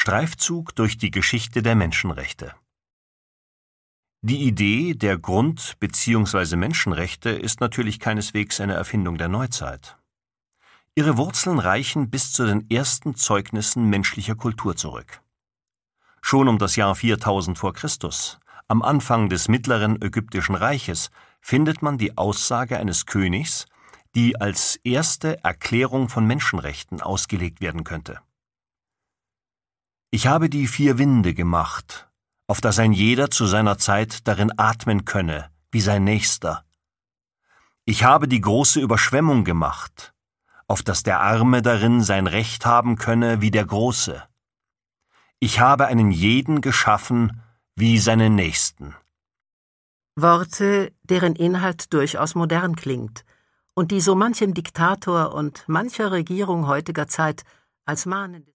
Streifzug durch die Geschichte der Menschenrechte. Die Idee der Grund- bzw. Menschenrechte ist natürlich keineswegs eine Erfindung der Neuzeit. Ihre Wurzeln reichen bis zu den ersten Zeugnissen menschlicher Kultur zurück. Schon um das Jahr 4000 vor Christus, am Anfang des mittleren ägyptischen Reiches, findet man die Aussage eines Königs, die als erste Erklärung von Menschenrechten ausgelegt werden könnte. Ich habe die 4 Winde gemacht, auf dass ein jeder zu seiner Zeit darin atmen könne, wie sein Nächster. Ich habe die große Überschwemmung gemacht, auf dass der Arme darin sein Recht haben könne wie der Große. Ich habe einen jeden geschaffen wie seinen Nächsten. Worte, deren Inhalt durchaus modern klingt und die so manchem Diktator und mancher Regierung heutiger Zeit als mahnende